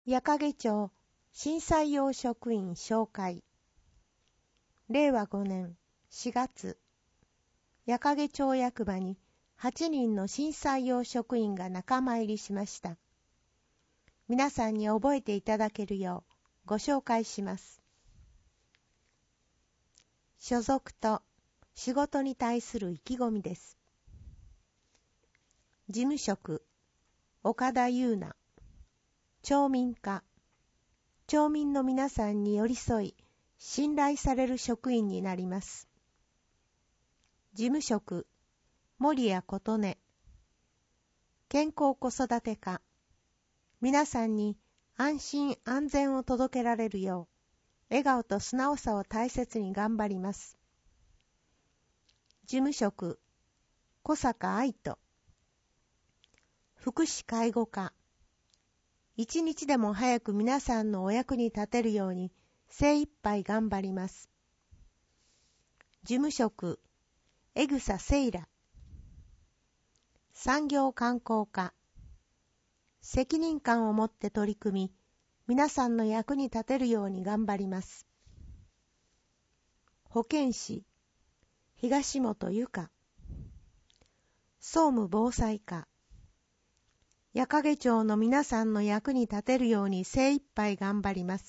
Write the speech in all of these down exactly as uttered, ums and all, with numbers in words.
矢掛町新採用職員紹介。れいわごねんしがつ、矢掛町役場にはちにんの新採用職員が仲間入りしました。皆さんに覚えていただけるようご紹介します。所属と仕事に対する意気込みです。事務職、岡田優奈。町民課、町民の皆さんに寄り添い、信頼される職員になります。事務職、森谷琴音。健康子育て課、皆さんに安心安全を届けられるよう、笑顔と素直さを大切に頑張ります。事務職、小坂愛人。福祉介護課、一日でも早く皆さんのお役に立てるように精一杯頑張ります。事務職、江草セイラ。産業観光課、責任感を持って取り組み、皆さんの役に立てるように頑張ります。保健師、東本由香。総務防災課、矢掛町の皆さんの役に立てるように精一杯頑張ります。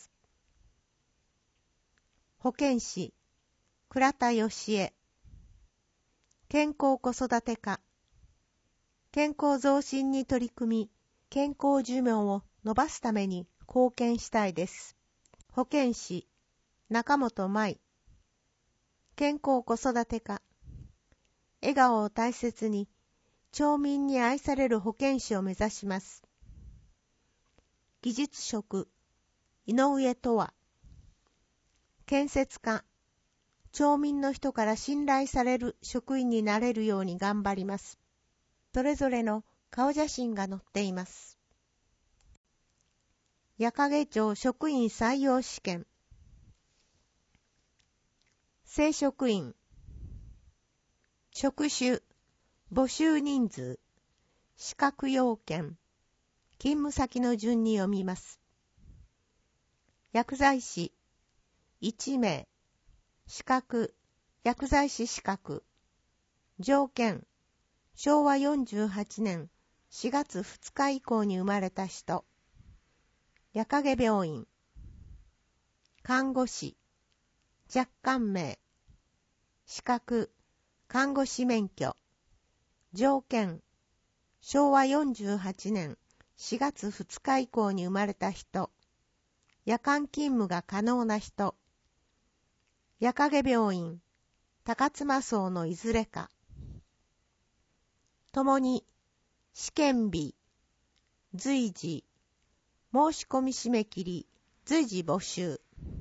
保健師、倉田義恵。健康子育て課、健康増進に取り組み、健康寿命を伸ばすために貢献したいです。保健師、中本舞。健康子育て課、笑顔を大切に、町民に愛される保健師を目指します。技術職、井上とわ。建設課、町民の人から信頼される職員になれるように頑張ります。それぞれの顔写真が載っています。矢掛町職員採用試験。正職員。職種、募集人数、資格要件、勤務先の順に読みます。薬剤師、いちめい、資格、薬剤師資格、条件、しょうわよんじゅうはちねんしがつふつか以降に生まれた人、矢掛病院、看護師、若干名、資格、看護師免許、条件、しょうわよんじゅうはちねんしがつふつか以降に生まれた人、夜間勤務が可能な人、矢掛病院、高妻荘のいずれか、ともに試験日、随時、申し込み締め切り、随時募集。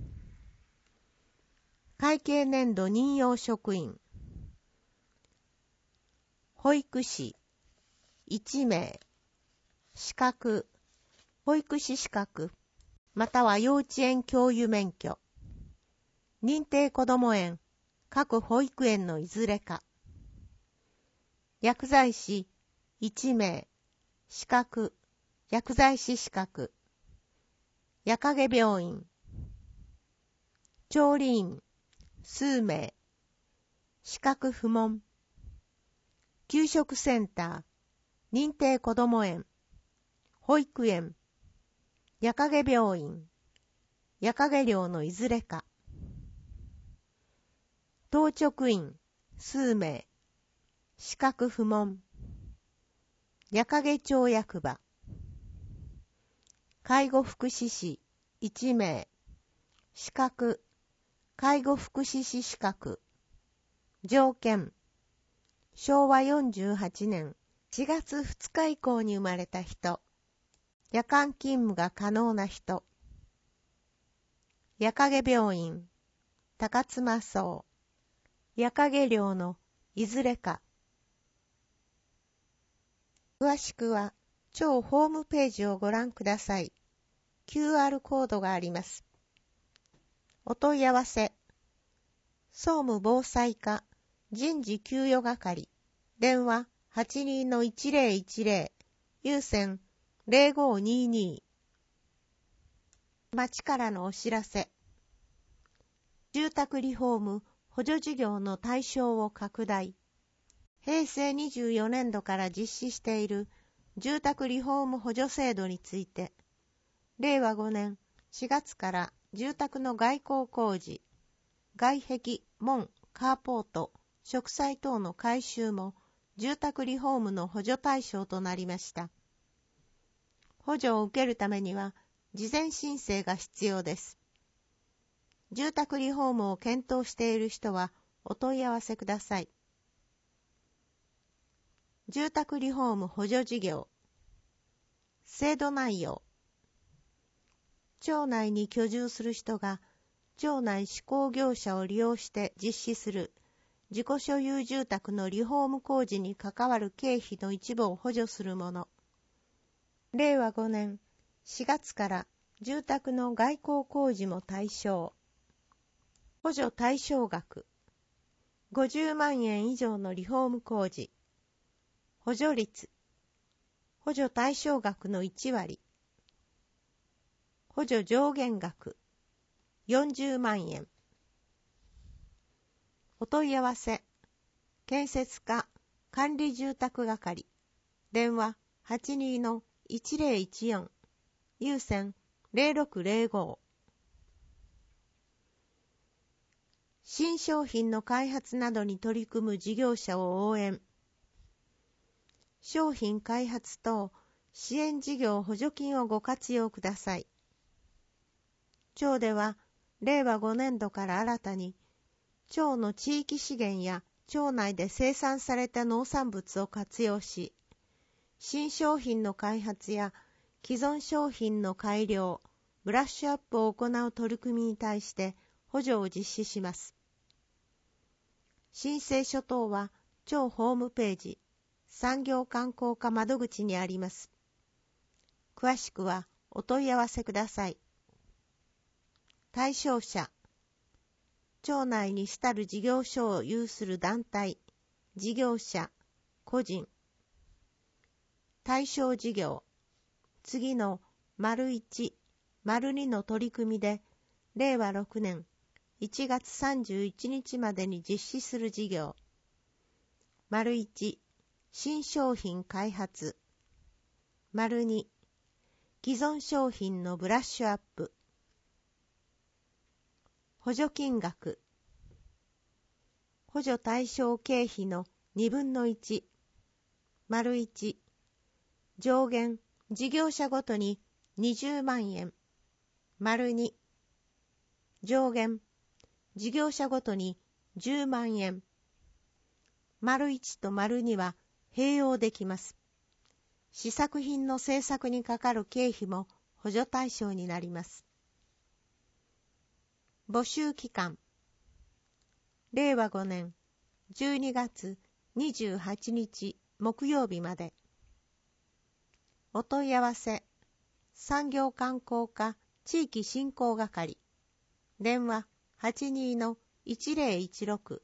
会計年度任用職員、保育士、いちめい、資格、保育士資格、または幼稚園教諭免許、認定こども園、各保育園のいずれか、薬剤師、いちめい、資格、薬剤師資格、矢掛病院、調理員、数名、資格不問、給食センター、認定こども園、保育園、矢掛病院、矢掛寮のいずれか、当直員、数名、資格不問、矢掛町役場、介護福祉士、いちめい、資格、介護福祉士資格、条件、しょうわよんじゅうはちねんしがつふつか以降に生まれた人、夜間勤務が可能な人、矢掛病院、高妻荘、矢掛寮のいずれか。詳しくは、町ホームページをご覧ください。キューアール コードがあります。お問い合わせ、総務防災課人事給与係、電話 はちにーのいちぜろいちぜろ、有線ゼロごにーにー。 町からのお知らせ。住宅リフォーム補助事業の対象を拡大。へいせいにじゅうよねんどから実施している住宅リフォーム補助制度について、れいわごねんしがつから住宅の外構工事、外壁、門、カーポート、植栽等の改修も住宅リフォームの補助対象となりました。補助を受けるためには事前申請が必要です。住宅リフォームを検討している人はお問い合わせください。住宅リフォーム補助事業。制度内容。町内に居住する人が町内施工業者を利用して実施する自己所有住宅のリフォーム工事に関わる経費の一部を補助するもの。れいわごねんしがつから住宅の外構工事も対象。補助対象額。ごじゅうまんえん以上のリフォーム工事。補助率。補助対象額のいちわり。補助上限額。よんじゅうまんえん。お問い合わせ。建設課管理住宅係。電話 はちにーのいちぜろいちよん。有線ぜろろくぜろご。新商品の開発などに取り組む事業者を応援。商品開発等支援事業補助金をご活用ください。町ではれいわごねんどから新たに町の地域資源や町内で生産された農産物を活用し、新商品の開発や既存商品の改良、ブラッシュアップを行う取り組みに対して補助を実施します。申請書等は町ホームページ、産業観光課窓口にあります。詳しくはお問い合わせください。対象者。町内に主たる事業所を有する団体、事業者、個人。対象事業。次の丸いち、丸にの取り組みで、れいわろくねんいちがつさんじゅういちにちまでに実施する事業。丸いち、新商品開発。丸に、既存商品のブラッシュアップ。補助金額。補助対象経費のにぶんのいち。丸いち、上限、事業者ごとににじゅうまんえん。丸に、上限、事業者ごとにじゅうまんえん。丸いちと丸には併用できます。試作品の製作にかかる経費も補助対象になります。募集期間。れいわごねんじゅうにがつにじゅうはちにち木曜日まで。お問い合わせ。産業観光課地域振興係。電話 はちにーのいちぜろいちろく。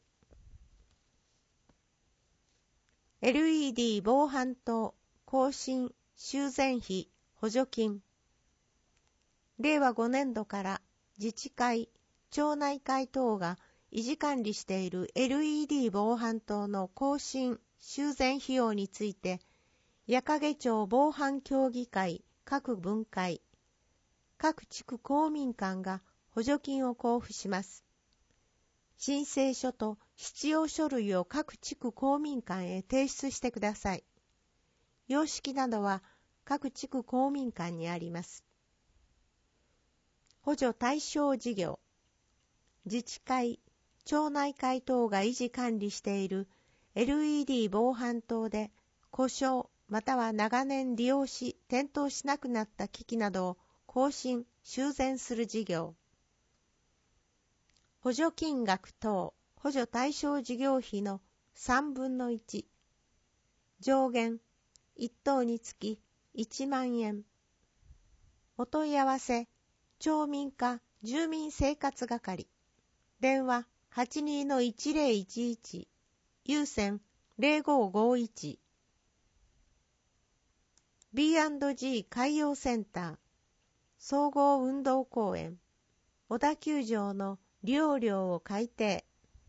エルイーディー 防犯灯更新修繕費補助金。れいわごねんどから自治会、町内会等が維持管理している エルイーディー 防犯灯の更新修繕費用について、矢掛町防犯協議会各分会、各地区公民館が補助金を交付します。申請書と必要書類を各地区公民館へ提出してください。様式などは各地区公民館にあります。補助対象事業。自治会、町内会等が維持管理している エルイーディー 防犯灯で故障または長年利用し点灯しなくなった機器などを更新・修繕する事業。補助金額等補助対象事業費のさんぶんのいち。上限いっとうにつきいちまんえん。お問い合わせ。町民課住民生活係。電話 はちにーのいちぜろいちいち。有線ぜろごごいち。ビーアンドジー 海洋センター。 総合運動公園、小田球場の利用料を改定。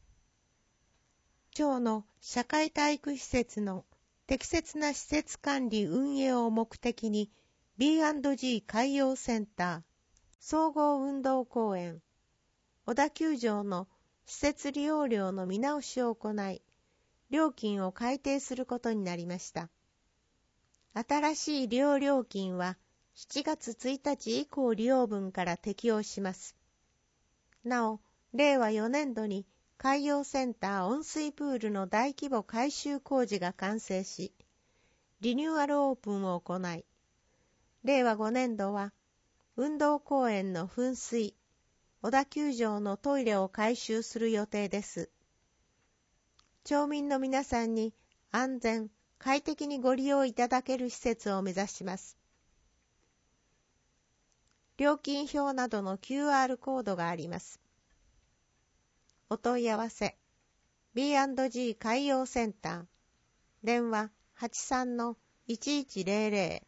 町の社会体育施設の適切な施設管理運営を目的に ビーアンドジー 海洋センター、総合運動公園、小田球場の施設利用料の見直しを行い、料金を改定することになりました。新しい利用料金はしちがつついたち以降利用分から適用します。なお、れいわよねんどに海洋センター温水プールの大規模改修工事が完成し、リニューアルオープンを行い、れいわごねんどは運動公園の噴水、小田球場のトイレを改修する予定です。町民の皆さんに安全、快適にご利用いただける施設を目指します。料金表などの キューアール コードがあります。お問い合わせ ビーアンドジー 海洋センター、電話 はちさんのいちいちゼロゼ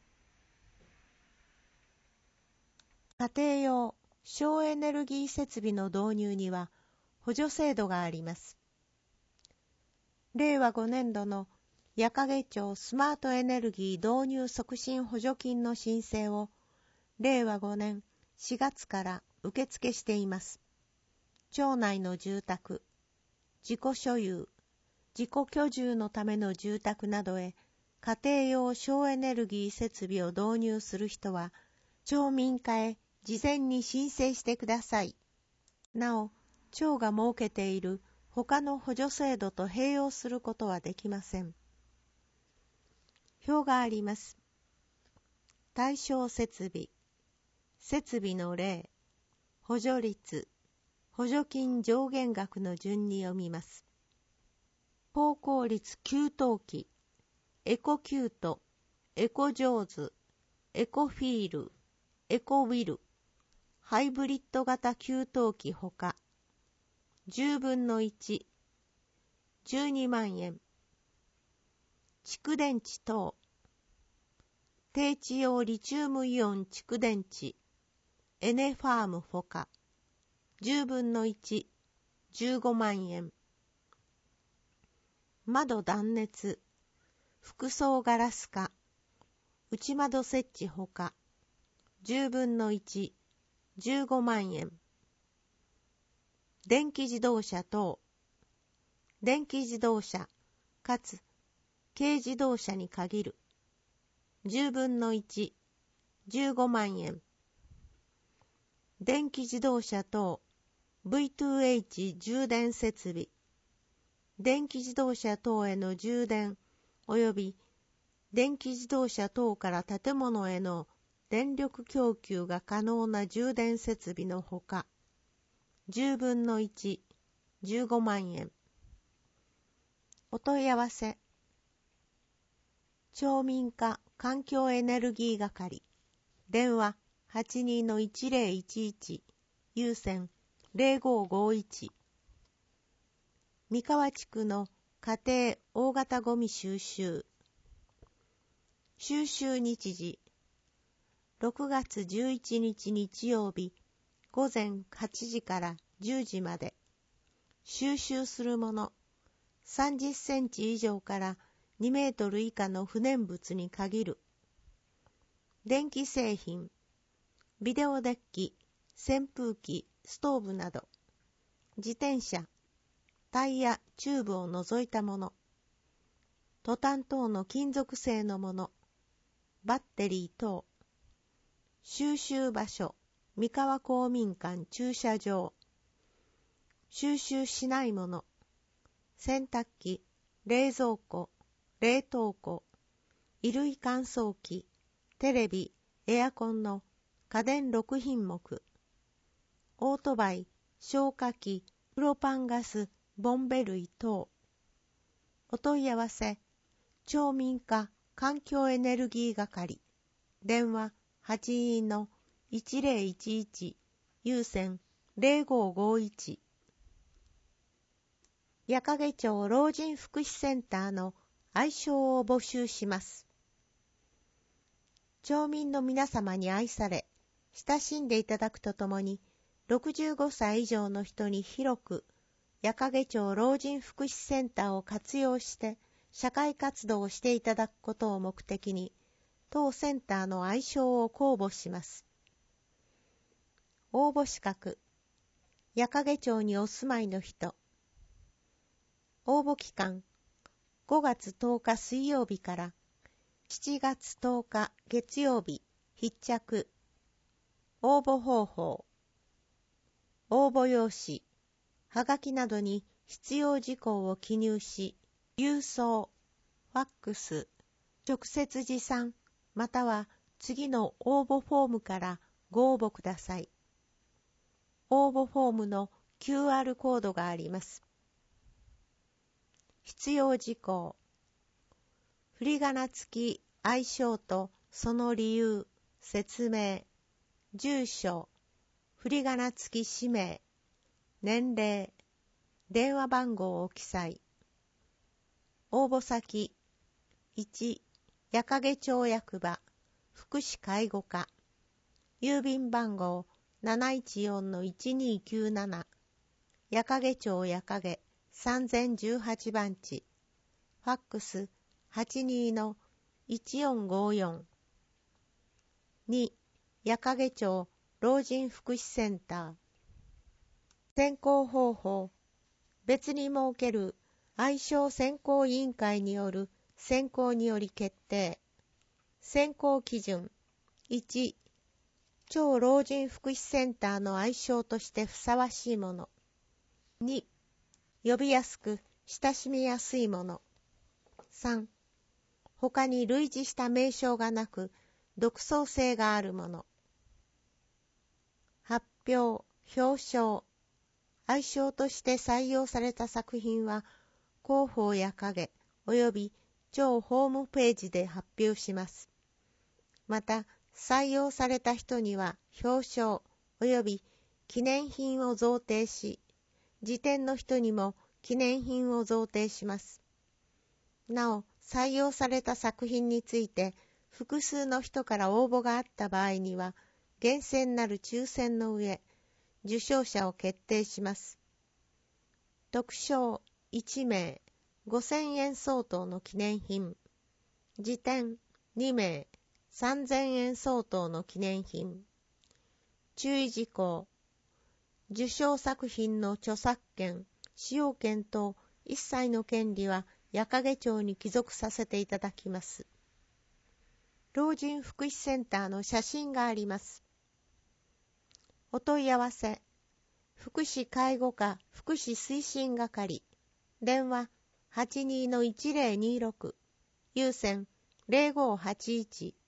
ロ。家庭用省エネルギー設備の導入には補助制度があります。れいわごねんどの矢掛町スマートエネルギー導入促進補助金の申請をれいわごねんしがつから受付しています。町内の住宅、自己所有、自己居住のための住宅などへ家庭用省エネルギー設備を導入する人は町民課へ事前に申請してください。なお、町が設けている他の補助制度と併用することはできません。表があります。対象設備、設備の例、補助率、補助金上限額の順に読みます。高効率給湯器、エコキュート、エコジョーズ、エコフィール、エコウィル、ハイブリッド型給湯器ほか、じゅうぶんのいち、じゅうにまんえん。蓄電池等、低地用リチウムイオン蓄電池、エネファームほか、じゅうぶんのいち、じゅうごまんえん。窓断熱、複層ガラス化、内窓設置ほか、じゅうぶんのいち、じゅうごまんえん。電気自動車等、電気自動車、かつ軽自動車に限る、じゅうぶんのいち、じゅうごまんえん。電気自動車等 ブイツーエイチ 充電設備、電気自動車等への充電及び電気自動車等から建物への電力供給が可能な充電設備のほか、じゅうぶんのいち、じゅうごまんえん。お問い合わせ町民課環境エネルギー係、電話 はちにのいちゼロいちいち、有線ゼロごごいち。三河地区の家庭大型ゴミ収集。収集日時、ろくがつじゅういちにち日曜日、ごぜんはちじからじゅうじまで。収集するもの、さんじゅっセンチ以上からにメートル以下の不燃物に限る。電気製品、ビデオデッキ、扇風機、ストーブなど。自転車、タイヤ、チューブを除いたもの。トタン等の金属製のもの。バッテリー等。収集場所、三河公民館駐車場。収集しないもの。洗濯機、冷蔵庫、冷凍庫、衣類乾燥機、テレビ、エアコンの家電ろくひんもく。オートバイ、消火器、プロパンガス、ボンベ類等。お問い合わせ、町民課環境エネルギー係、電話 はちにのいちゼロいちいち、有線ゼロごごいち。矢掛町老人福祉センターの愛称を募集します。町民の皆様に愛され、 親しんでいただくとともに、ろくじゅうごさい以上の人に広く、矢掛町老人福祉センターを活用して社会活動をしていただくことを目的に、当センターの愛称を公募します。応募資格、矢掛町にお住まいの人。応募期間、ごがつとおか水曜日からしちがつとおか月曜日必着。応募方法、応募用紙、はがきなどに必要事項を記入し、郵送、ファックス、直接持参、または次の応募フォームからご応募ください。応募フォームの キューアール コードがあります。必要事項、振り仮名付き愛称とその理由、説明、住所、振り仮名付き氏名、年齢、電話番号を記載。応募先、いち、矢掛町役場、福祉介護課、郵便番号 なないちよんのいちにきゅうなな、矢掛町矢掛さんぜんじゅうはちばんち、ファックス はちにのいちよんごよん。に、矢掛町老人福祉センター。選考方法、別に設ける愛称選考委員会による選考により決定。選考基準、いち、町老人福祉センターの愛称としてふさわしいもの。に、呼びやすく親しみやすいもの。さん、他に類似した名称がなく独創性があるもの。発表、表彰。愛称として採用された作品は広報矢掛および町ホームページで発表します。また採用された人には表彰および記念品を贈呈し、次点の人にも記念品を贈呈します。なお、採用された作品について複数の人から応募があった場合には、厳選なる抽選の上、受賞者を決定します。特賞いちめい、ごせんえん相当の記念品。次点にめい、さんぜんえん相当の記念品。注意事項。受賞作品の著作権、使用権等一切の権利は矢掛町に帰属させていただきます。老人福祉センターの写真があります。お問い合わせ、福祉介護課福祉推進係、電話 はちにのいちぜろにろく、有線 ゼロごはちいち